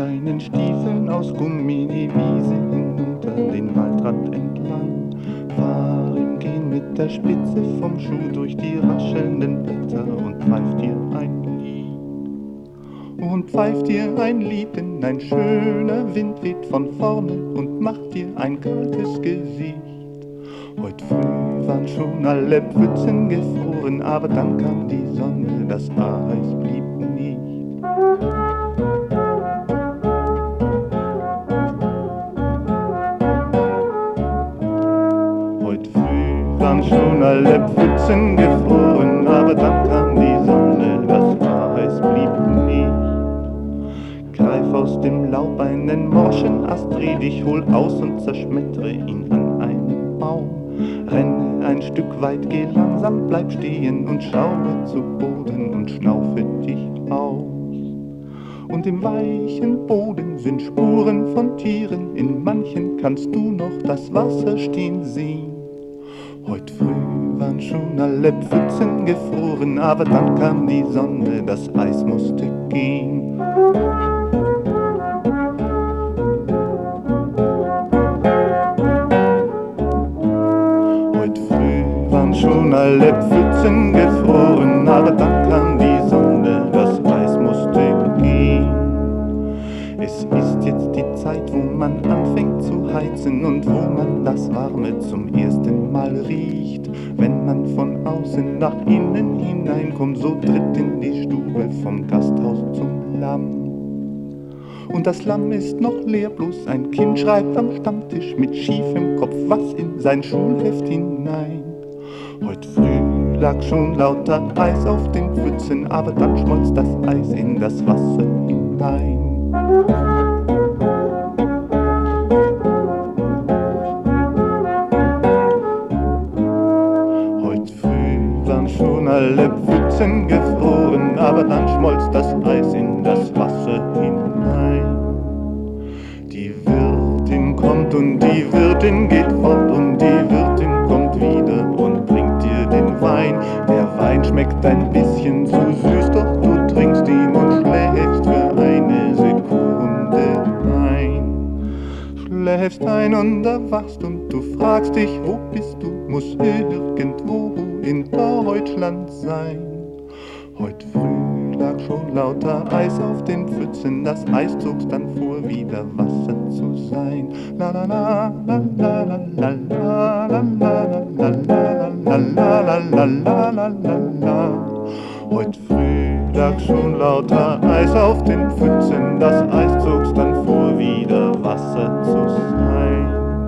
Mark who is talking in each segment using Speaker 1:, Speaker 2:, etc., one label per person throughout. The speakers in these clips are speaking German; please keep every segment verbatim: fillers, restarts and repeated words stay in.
Speaker 1: deinen Stiefeln aus Gummi die Wiese hinunter den Waldrand entlang. Fahr im Gehen mit der Spitze vom Schuh durch die raschelnden Blätter und pfeif dir ein Lied. Und pfeif dir ein Lied, denn ein schöner Wind weht von vorne und macht dir ein kaltes Gesicht. Heut früh waren schon alle Pfützen gefroren, aber dann kam die Sonne, das Eis blieb nicht. Heut früh waren schon alle Pfützen gefroren, aber dann kam die Sonne, das Eis blieb nicht. Greif aus dem Laub einen morschen Ast, dreh dich, hol aus und zerschmettere ihn an einen Baum. Renne ein Stück weit, geh langsam, bleib stehen und schaue zu Boden und schnaufe dich aus. Und im weichen Boden sind Spuren von Tieren, in manchen kannst du noch das Wasser stehen sehen. Heut früh waren schon alle Pfützen gefroren, aber dann kam die Sonne, das Eis musste gehen. Schon alle Pfützen gefroren, aber dann kam die Sonne, das Eis musste gehen. Es ist jetzt die Zeit, wo man anfängt zu heizen und wo man das Warme zum ersten Mal riecht. Wenn man von außen nach innen hineinkommt, so tritt in die Stube vom Gasthaus zum Lamm. Und das Lamm ist noch leer, bloß ein Kind schreibt am Stammtisch mit schiefem Kopf was in sein Schulheft hinein. Heut früh lag schon lauter Eis auf den Pfützen, aber dann schmolz das Eis in das Wasser hinein. Heut früh waren schon alle Pfützen gefroren, aber dann schmolz das Eis in das Wasser hinein. Die Wirtin kommt und die Wirtin geht fort und die Wirtin kommt wieder und bringt dir den Wein. Der Wein schmeckt ein bisschen zu süß, doch du trinkst ihn und schläfst für eine Sekunde ein. Schläfst ein und erwachst und du fragst dich, wo bist du? Muss irgendwo in Deutschland sein. Heut früh lag schon lauter Eis auf den Pfützen, das Eis zog's dann vor, wieder Wasser zu sein. La la la la la la la la la la la la la la la la la. Heut früh lag schon lauter Eis auf den Pfützen, das Eis zog's dann vor, wieder Wasser zu sein.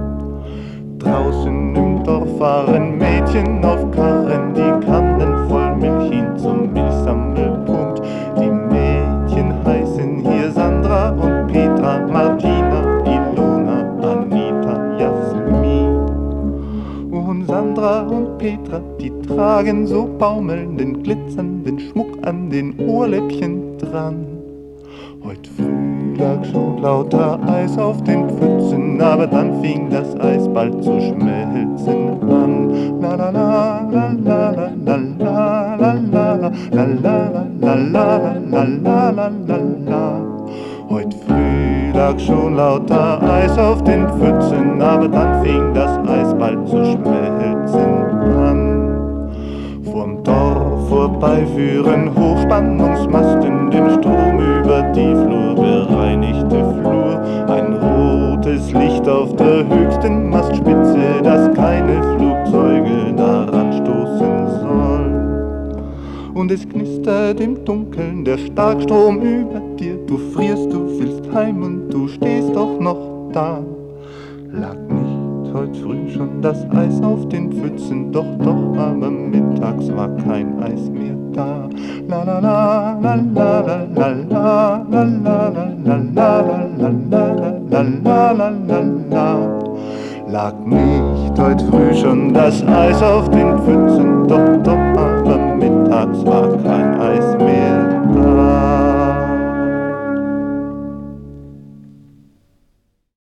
Speaker 1: Draußen im Dorf fahren Mädchen auf Karren, die Kannen voll Milch hin zum Milchsammelpunkt. Die Mädchen heißen hier Sandra und Petra, Martina, Ilona, Anita, Jasmin. Und Sandra und Petra, die tragen so baumelnden, glitzernden Schmuck an den Ohrläppchen dran. Heut früh lag schon lauter Eis auf den Pfützen, aber dann fing das Eis bald zu schmelzen an. La la la la la la la la la la la la la la la la la la. Heut früh lag schon lauter Eis auf den Pfützen, aber dann fing das Eis bald zu schmelzen an. Vom Dorf vorbei führen Hochspannungsmasten den Strom über die flurbereinigte Flur. Ein rotes Licht auf der höchsten Mastspitze, dass keine Flugzeuge daran stoßen sollen. Und es knistert im Dunkeln der Starkstrom über dir. Du frierst, du willst heim und du stehst doch noch da. Lag nicht heut früh schon das Eis auf den Pfützen, doch, doch, aber mittags war kein Eis mehr da. La la la la la la la la la la la la la la la la la la. Lag nicht heut früh schon das Eis auf den Pfützen, doch, doch, aber mittags war kein